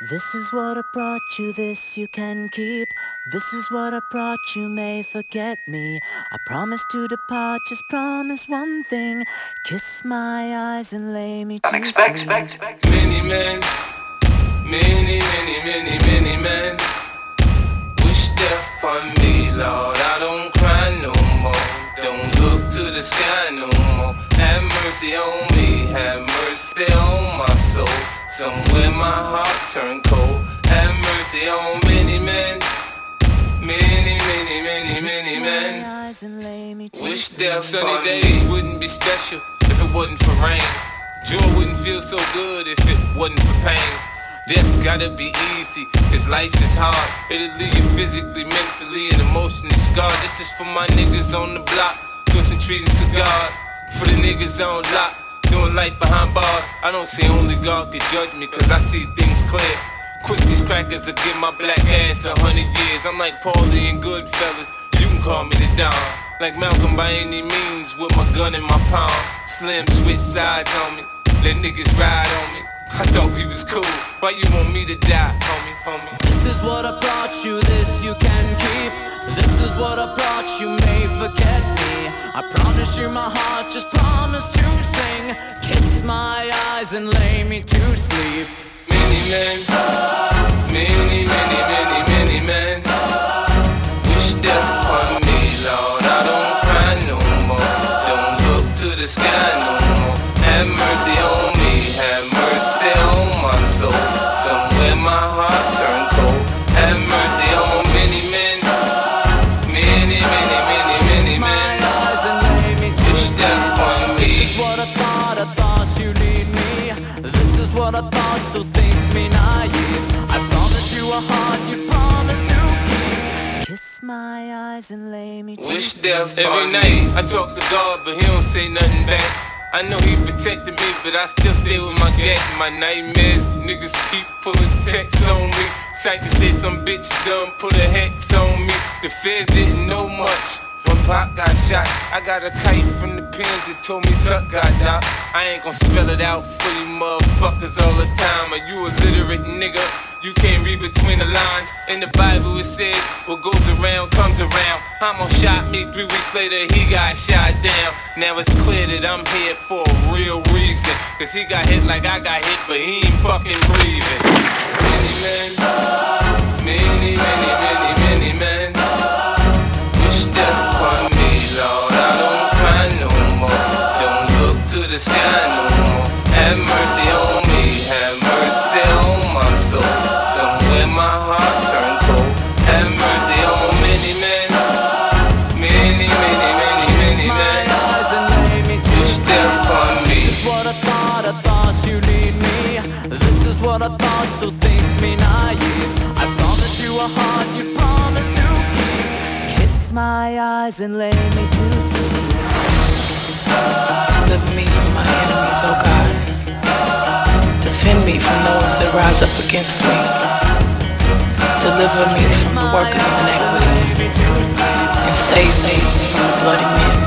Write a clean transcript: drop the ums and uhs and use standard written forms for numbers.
This is what I brought you, this you can keep. This is what I brought you, may forget me. I promise to depart, just promise one thing. Kiss my eyes and lay me to sleep. Many men, many men wish death upon me, Lord. I don't cry no more, don't look to the sky no more. Have mercy on me, have mercy on my soul. Somewhere my heart turned cold. Have mercy on many men, many men wish death. Sunny days wouldn't be special if it wasn't for rain. Joy wouldn't feel so good if it wasn't for pain. Death gotta be easy, cause life is hard. It'll leave you physically, mentally, and emotionally scarred. This is for my niggas on the block, twisting trees and cigars. For the niggas on lock, doing life behind bars. I don't see only God can judge me, cause I see things clear. Quick, these crackers will give my black ass 100 years. I'm like Paulie and Goodfellas, you can call me the Don. Like Malcolm by any means, with my gun in my palm. Slim switch sides on me, let niggas ride on me. I thought we was cool, why you want me to die, homie? This is what I brought you, this you can keep. This is what I brought you, may forget me. I promise you my heart, just promise to sing. Kiss my eyes and lay me to sleep. Many men, many men wish death upon me, Lord. I don't cry no more, don't look to the sky no more. Have mercy on me, have mercy on my soul. Somewhere my heart turned cold. Have mercy on many men, many men wish death upon me. This is what I thought you need me. This is what I thought, so think me naive. I promise you a heart you promise to keep. Kiss my eyes and lay me to wish death every night. I talk to God, but he don't say nothing back. I know he protected me, but I still stay with my gat. My nightmares, niggas keep pulling checks on me. Cypher said some bitch done put a hex on me. The feds didn't know much when Pop got shot. I got a kite from the pins that told me Tuck got knocked. I ain't gon' spell it out for you motherfuckers all the time. Are you a literate nigga? You can't read between the lines. In the Bible it says, what goes around comes around. Homo shot me, 3 weeks later he got shot down. Now it's clear that I'm here for a real reason. Cause he got hit like I got hit, but he ain't fucking breathing. Many men, many men wish death upon me, Lord. I don't cry no more, don't look to the sky no more. Have mercy on me, have mercy on my soul. Somewhere my heart turned cold. Have mercy on many men, many men wish death upon me. This is what I thought you need me. This is what I thought, so think me naive. I promise you a heart you promise to keep. Kiss my eyes and lay me to sleep. Deliver me from my enemies, oh God. Defend me from those that rise up against me. Deliver me from the workers of iniquity, and save me from the bloody men.